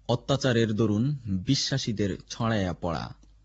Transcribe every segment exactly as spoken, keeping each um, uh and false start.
অত্যাচারের দরুন বিশ্বাসীদের ছড়াইয়া পড়া।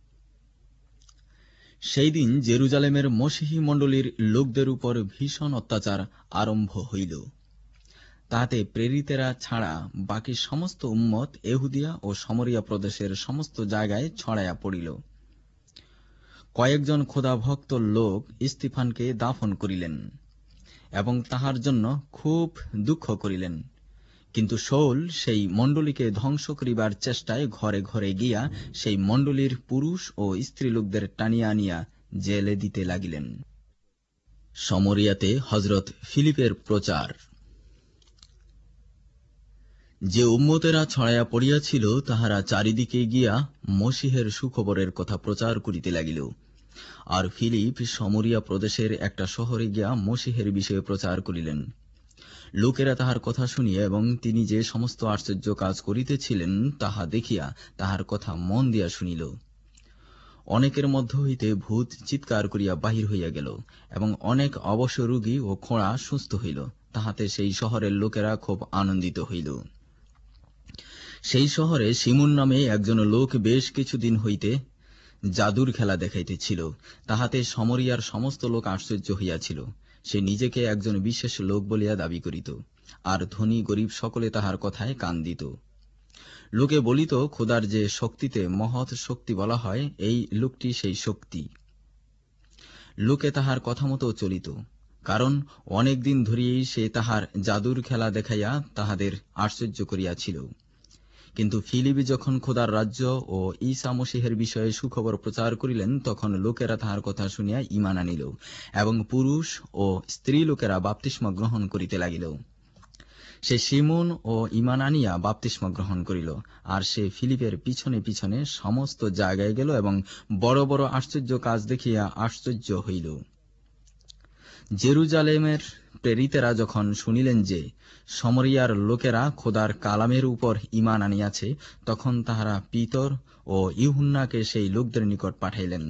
সেই দিন জেরুজালেমের মসীহী মণ্ডলীর লোকদের উপর ভীষণ অত্যাচার আরম্ভ হইল। তাহাতে প্রেরিতেরা ছাড়া বাকি সমস্ত উম্মত এহুদিয়া ও সমরিয়া প্রদেশের সমস্ত জায়গায় ছড়াইয়া পড়িল। কয়েকজন খোদাভক্ত লোক স্তিফানকে দাফন করিলেন এবং তাহার জন্য খুব দুঃখ করিলেন। কিন্তু শাউল সেই মণ্ডলীকে ধ্বংস করিবার চেষ্টায় ঘরে ঘরে গিয়া সেই মণ্ডলীর পুরুষ ও স্ত্রী লোকদের টানিয়া আনিয়া জেলে দিতে লাগিলেন। সমরিয়াতে হজরত ফিলিপের প্রচার। যে উম্মতেরা ছড়াইয়া পড়িয়াছিল তাহারা চারিদিকে গিয়া মসীহের সুখবরের কথা প্রচার করিতে লাগিল। আর ফিলিপ সমরিয়া প্রদেশের একটা শহরে গিয়া মসীহের বিষয়ে প্রচার করিলেন। লোকেরা তাহার কথা শুনিয়া এবং তিনি যে সমস্ত আশ্চর্য কাজ করিতেছিলেন তাহা দেখিয়া তাহার কথা মন দিয়া শুনিল। অনেকের মধ্য হইতে ভূত চিৎকার করিয়া বাহির হইয়া গেল এবং অনেক অবশ্য রোগী ও খোঁড়া সুস্থ হইল। তাহাতে সেই শহরের লোকেরা খুব আনন্দিত হইল। সেই শহরে শিমুন নামে একজন লোক বেশ কিছুদিন হইতে জাদুর খেলা দেখাইতেছিল। তাহাতে সমরিয়ার সমস্ত লোক আশ্চর্য হইয়াছিল। সে নিজেকে একজন বিশেষ লোক বলিয়া দাবি করিত, আর ধনী গরিব সকলে তাহার কথায় কান দিত। লোকে বলিত, খোদার যে শক্তিতে মহৎ শক্তি বলা হয়, এই লোকটি সেই শক্তি। লোকে তাহার কথা মতো চলিত, কারণ অনেক দিন ধরিয়েই সে তাহার জাদুর খেলা দেখাইয়া তাহাদের আশ্চর্য করিয়াছিল। কিন্তু ফিলিপ যখন খোদার রাজ্য ও ঈসা মসীহের বিষয়ে সুখবর প্রচার করিলেন, তখন লোকেরা তাহার কথা শুনিয়া ঈমান আনিল এবং পুরুষ ও স্ত্রী লোকেরা বাপ্তিস্ম গ্রহণ করিতে লাগিল। সে শিমুন ও ঈমান আনিয়া বাপ্তিস্ম গ্রহণ করিল, আর সে ফিলিপের পিছনে পিছনে সমস্ত জায়গায় গেল এবং বড় বড় আশ্চর্য কাজ দেখিয়া আশ্চর্য হইল। জেরুজালেমের প্রেরিতেরা যখন শুনিলেন যে সমরিয়ার লোকেরা খোদার কালামের উপর ঈমান আনিয়াছে, তখন তাহারা পিতর ও ইউহান্নাকে সেই লোকদের নিকট পাঠাইলেন।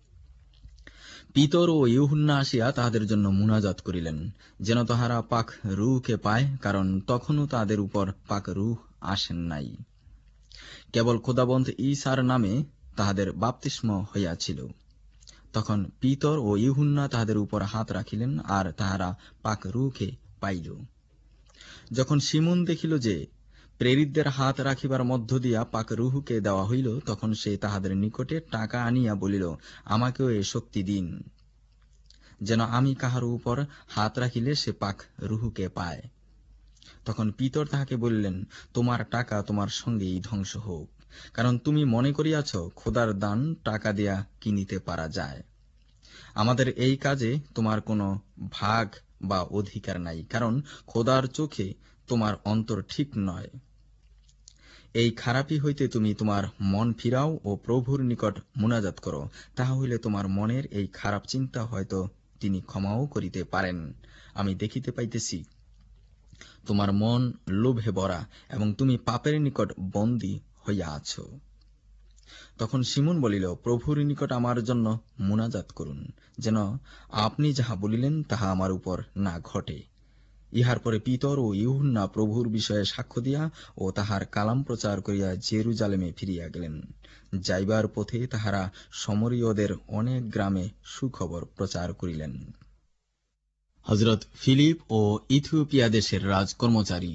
পিতর ও ইউহান্না আসিয়া তাহাদের জন্য মুনাজাত করিলেন, যেন তাহারা পাক রূহকে পায়, কারণ তখনও তাহাদের উপর পাক রূহ আসেন নাই। কেবল খোদাবন্ত ঈসার নামে তাহাদের বাপ্তিস্ম হইয়াছিল। তখন পিতর ও ইউহান্না তাহাদের উপর হাত রাখিলেন, আর তাহারা পাক রূহকে পাইল। যখন শিমুন দেখিল যে প্রেরিতদের হাত রাখিবার মধ্য দিয়া পাক রূহকে দেওয়া হইল, তখন সে তাহাদের নিকটে টাকা আনিয়া বলিল, আমাকেও এ শক্তি দিন, যেন আমি কাহার উপর হাত রাখিলে সে পাক রূহকে পায়। তখন পিতর তাহাকে বলিলেন, তোমার টাকা তোমার সঙ্গেই ধ্বংস হোক, কারণ তুমি মনে করিয়াছ খোদার দান টাকা দিয়া কিনিতে পারা যায়। আমাদের এই কাজে তোমার কোনো ভাগ বা অধিকার নাই, কারণ খোদার চোখে তোমার অন্তর ঠিক নয়। এই খারাপি হইতে তুমি তোমার মন ফিরাও ও প্রভুর নিকট মুনাজাত করো, তাহা হইলে তোমার মনের এই খারাপ চিন্তা হয়তো তিনি ক্ষমাও করিতে পারেন। আমি দেখিতে পাইতেছি তোমার মন লোভে ভরা এবং তুমি পাপের নিকট বন্দী হইয়া আছো। তখন শিমুন বলিল, প্রভুর নিকট আমার জন্য মুনাজাত করুন, যেন আপনি যাহা বলিলেন তাহা আমার উপর না ঘটে। ইহার পরে পিতর ও ইউহান্না প্রভুর বিষয়ে সাক্ষ্য দিয়া ও তাহার কালাম প্রচার করিয়া জেরুজালেমে ফিরিয়া গেলেন। যাইবার পথে তাহারা সমরীয়দের অনেক গ্রামে সুখবর প্রচার করিলেন। হযরত ফিলিপ ও ইথিওপিয়া দেশের রাজকর্মচারী।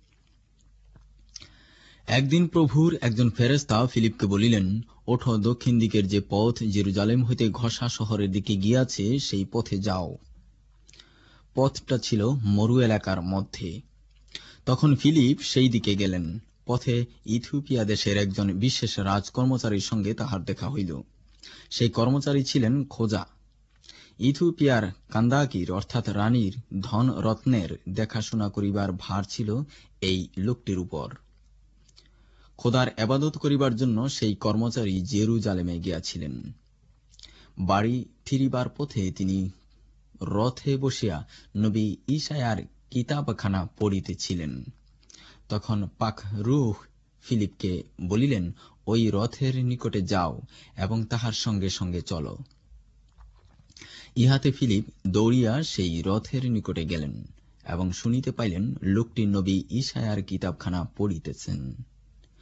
একদিন প্রভুর একজন ফেরেশতা ফিলিপকে বলিলেন, ওঠো, দক্ষিণ দিকের যে পথ জেরুজালেম হইতে ঘষা শহরের দিকে গিয়াছে সেই পথে যাও। পথটা ছিল মরু এলাকার মধ্যে। তখন ফিলিপ সেই দিকে গেলেন। পথে ইথিওপিয়া দেশের একজন বিশেষ রাজকর্মচারীর সঙ্গে তাহার দেখা হইল। সেই কর্মচারী ছিলেন খোজা। ইথিওপিয়ার কান্দাকির অর্থাৎ রানীর ধন রত্নের দেখাশোনা করিবার ভার ছিল এই লোকটির উপর। খোদার এবাদত করিবার জন্য সেই কর্মচারী জেরুজালেমে গিয়াছিলেন। বাড়ি ফিরিবার পথে তিনি রথে বসিয়া নবী ঈশায়ার কিতাবখানা পড়িতেছিলেন। তখন পাক রূহ ফিলিপকে বলিলেন, ওই রথের নিকটে যাও এবং তাহার সঙ্গে সঙ্গে চলো। ইহাতে ফিলিপ দৌড়িয়া সেই রথের নিকটে গেলেন এবং শুনিতে পাইলেন লোকটি নবী ঈশায়ার কিতাবখানা পড়িতেছেন।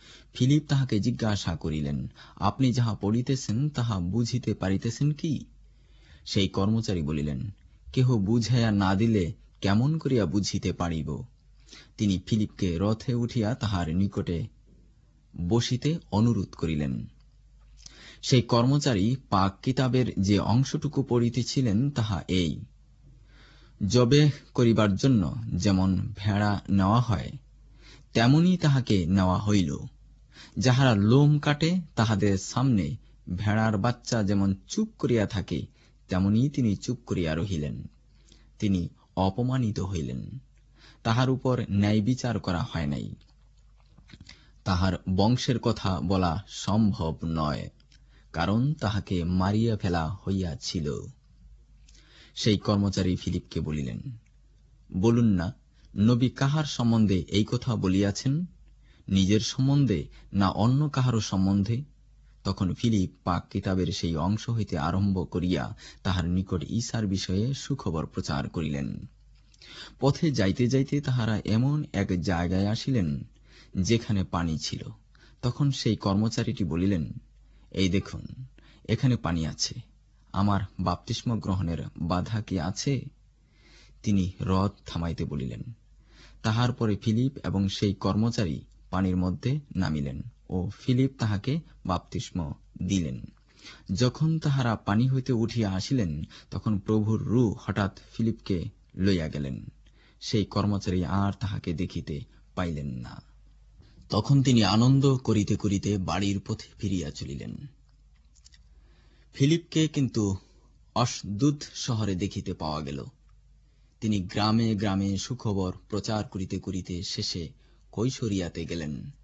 ফিলিপ তাহাকে জিজ্ঞাসা করিলেন, আপনি যাহা পড়িতেছেন তাহা বুঝিতে পারিতেছেন কি? সেই কর্মচারী বলিলেন, কেহ বুঝাইয়া না দিলে কেমন করিয়া বুঝিতে পারিব? তিনি ফিলিপকে রথে উঠিয়া তাহার নিকটে বসিতে অনুরোধ করিলেন। সেই কর্মচারী পাক কিতাবের যে অংশটুকু পড়িতেছিলেন তাহা এই, জবে করিবার জন্য যেমন ভেড়া নেওয়া হয় তেমনি তাহাকে নেওয়া হইল। যাহারা লোম কাটে তাহাদের সামনে ভেড়ার বাচ্চা যেমন চুপ করিয়া থাকে তেমনি তিনি চুপ করিয়া রহিলেন। তিনি অপমানিত হইলেন। তাহার উপর ন্যায় বিচার করা হয় নাই। তাহার বংশের কথা বলা সম্ভব নয়, কারণ তাহাকে মারিয়া ফেলা হইয়াছিল। সেই কর্মচারী ফিলিপকে বলিলেন, বলুন না, নবী কাহার সম্বন্ধে এই কথা বলিয়াছেন, নিজের সম্বন্ধে না অন্য কাহারও সম্বন্ধে? তখন ফিলিপ পাক কিতাবের সেই অংশ হইতে আরম্ভ করিয়া তাহার নিকট ঈসার বিষয়ে সুখবর প্রচার করিলেন। পথে যাইতে যাইতে তাহারা এমন এক জায়গায় আসিলেন যেখানে পানি ছিল। তখন সেই কর্মচারীটি বলিলেন, এই দেখুন, এখানে পানি আছে, আমার বাপ্তিস্ম গ্রহণের বাধা কি আছে? তিনি রথ থামাইতে বলিলেন। তাহার পরে ফিলিপ এবং সেই কর্মচারী পানির মধ্যে নামিলেন ও ফিলিপ তাহাকে বাপ্তিস্ম দিলেন। যখন তাহারা পানি হইতে উঠিয়া আসিলেন, তখন প্রভুর রূহ হঠাৎ ফিলিপকে লইয়া গেলেন। সেই কর্মচারী আর তাহাকে দেখিতে পাইলেন না। তখন তিনি আনন্দ করিতে করিতে বাড়ির পথে ফিরিয়া চলিলেন। ফিলিপকে কিন্তু অসদুদ শহরে দেখিতে পাওয়া গেল। তিনি গ্রামে গ্রামে সুখবর প্রচার করিতে করিতে শেষে কৈশরিয়াতে গেলেন।